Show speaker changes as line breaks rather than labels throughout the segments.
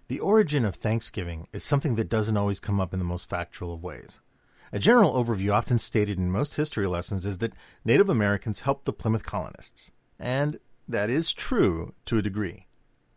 The origin of Thanksgiving is something that doesn't always come up in the most factual of ways. A general overview often stated in most history lessons is that Native Americans helped the Plymouth colonists, and that is true to a degree.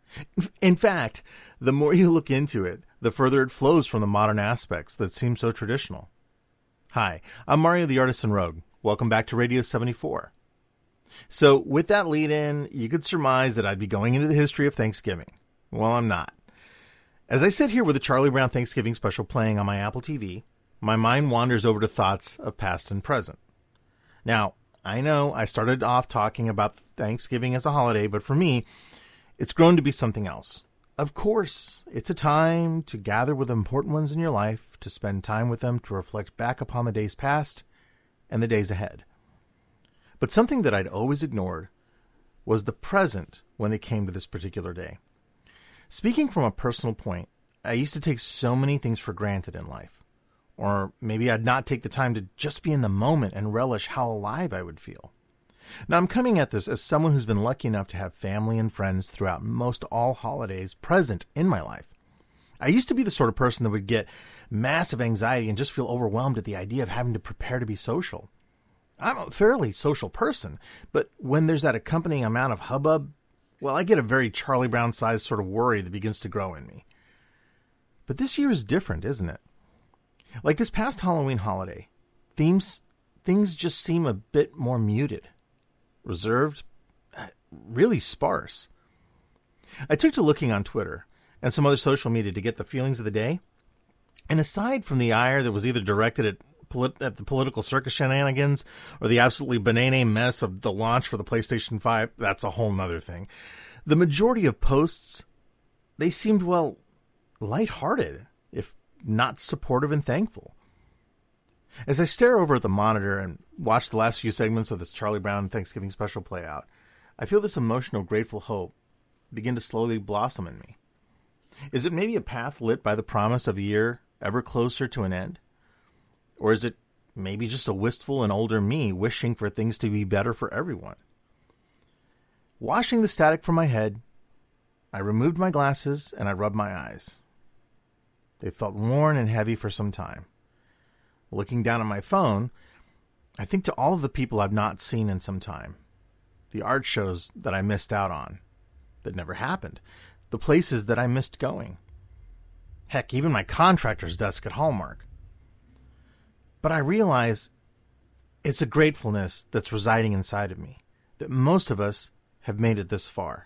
In fact, the more you look into it, the further it flows from the modern aspects that seem so traditional. Hi, I'm Mario the Artisan Rogue. Welcome back to Radio 74. So, with that lead-in, you could surmise that I'd be going into the history of Thanksgiving. Well, I'm not. As I sit here with the Charlie Brown Thanksgiving special playing on my Apple TV, my mind wanders over to thoughts of past and present. Now, I know I started off talking about Thanksgiving as a holiday, but for me, it's grown to be something else. Of course, it's a time to gather with the important ones in your life, to spend time with them, to reflect back upon the days past and the days ahead. But something that I'd always ignored was the present when it came to this particular day. Speaking from a personal point, I used to take so many things for granted in life. Or maybe I'd not take the time to just be in the moment and relish how alive I would feel. Now, I'm coming at this as someone who's been lucky enough to have family and friends throughout most all holidays present in my life. I used to be the sort of person that would get massive anxiety and just feel overwhelmed at the idea of having to prepare to be social. I'm a fairly social person, but when there's that accompanying amount of hubbub, well, I get a very Charlie Brown-sized sort of worry that begins to grow in me. But this year is different, isn't it? Like this past Halloween holiday, things just seem a bit more muted, reserved, really sparse. I took to looking on Twitter and some other social media to get the feelings of the day, and aside from the ire that was either directed at the political circus shenanigans or the absolutely banana mess of the launch for the PlayStation 5, that's a whole nother thing. The majority of posts, they seemed, well, lighthearted, if not supportive and thankful. As I stare over at the monitor and watch the last few segments of this Charlie Brown Thanksgiving special play out, I feel this emotional, grateful hope begin to slowly blossom in me. Is it maybe a path lit by the promise of a year ever closer to an end? Or is it maybe just a wistful and older me wishing for things to be better for everyone? Washing the static from my head, I removed my glasses and I rubbed my eyes. They felt worn and heavy for some time. Looking down at my phone, I think to all of the people I've not seen in some time. The art shows that I missed out on, that never happened. The places that I missed going. Heck, even my contractor's desk at Hallmark. But I realize it's a gratefulness that's residing inside of me, that most of us have made it this far.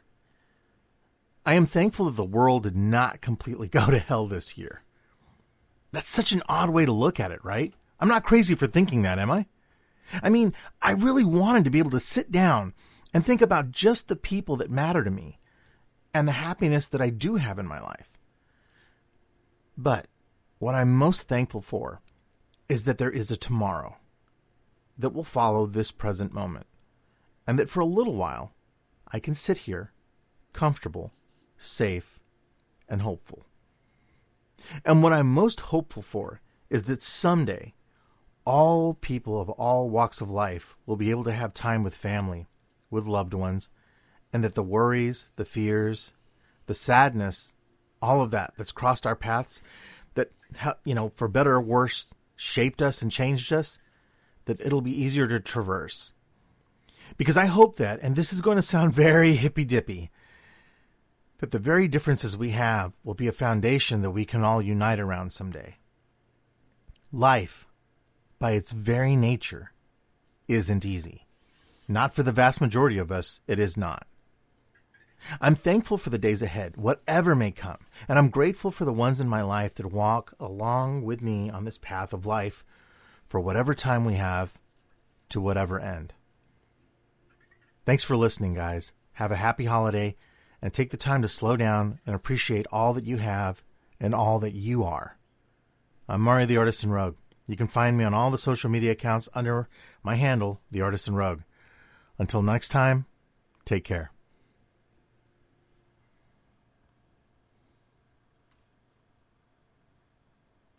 I am thankful that the world did not completely go to hell this year. That's such an odd way to look at it, right? I'm not crazy for thinking that, am I? I mean, I really wanted to be able to sit down and think about just the people that matter to me and the happiness that I do have in my life. But what I'm most thankful for is that there is a tomorrow that will follow this present moment, and that for a little while I can sit here comfortable, safe, and hopeful. And what I'm most hopeful for is that someday all people of all walks of life will be able to have time with family, with loved ones, and that the worries, the fears, the sadness, all of that's crossed our paths, that, for better or worse, shaped us and changed us, that it'll be easier to traverse. Because I hope that, and this is going to sound very hippy-dippy, that the very differences we have will be a foundation that we can all unite around someday. Life, by its very nature, isn't easy. Not for the vast majority of us, it is not. I'm thankful for the days ahead, whatever may come, and I'm grateful for the ones in my life that walk along with me on this path of life for whatever time we have to whatever end. Thanks for listening, guys. Have a happy holiday, and take the time to slow down and appreciate all that you have and all that you are. I'm Mario the Artisan Rogue. You can find me on all the social media accounts under my handle, The Artisan Rogue. Until next time, take care.